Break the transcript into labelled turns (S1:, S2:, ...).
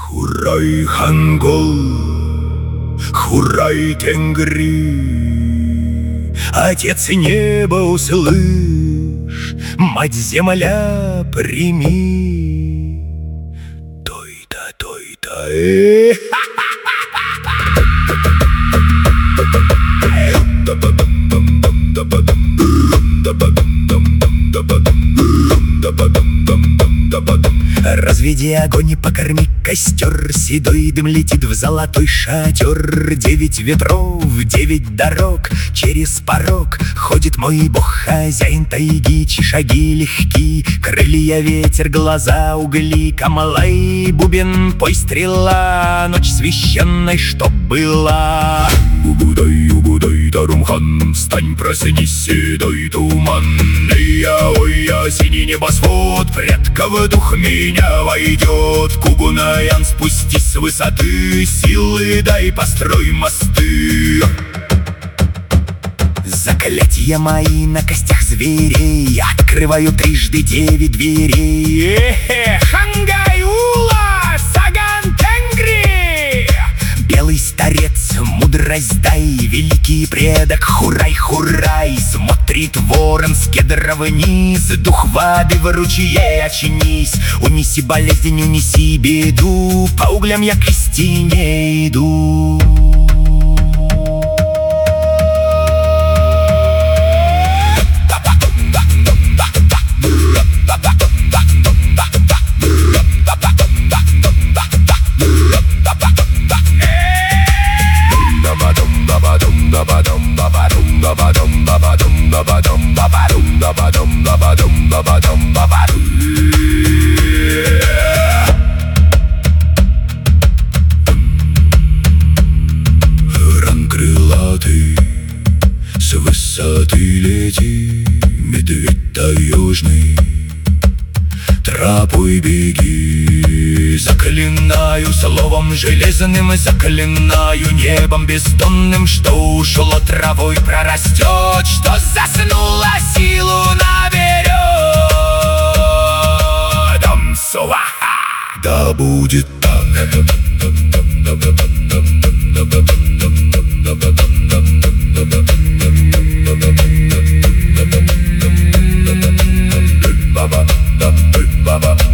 S1: Хуррай Хангол, хуррай Тенгри, Отец неба, услышь, Мать земля, прими. Той-то, той-то, Разведи огонь и покорми костер, Седой дым летит в золотой шатер. 9 ветров, 9 дорог, через порог ходит мой бог, хозяин тайги, чьи шаги легки, крылья ветер, глаза угли. Камалай, бубен, пой, стрела, ночь священной, что была. Угудай, Тарумхан, встань, проснись, седой туман. Ой-я, синий небосвод, предков дух меня войдет. Кугунаян, спустись с высоты, силы дай, построй мосты. Заклятия мои на костях зверей открываю трижды 9 дверей. Хангай, Ула, Саган, Тенгри! Белый старец, мудрость дай, великий предок, хурай, хурай! Смотрит ворон с кедра вниз, дух воды в ручье, очнись. Унеси болезнь, унеси беду, по углям я к истине иду. Ран крылатый, с высоты лети, медведь таежный, тропой беги. Заклинаю словом железным, заклинаю небом бездонным, что ушло травой прорастет, что заснула, силу наберет. Сваха! Да будет так. Баба,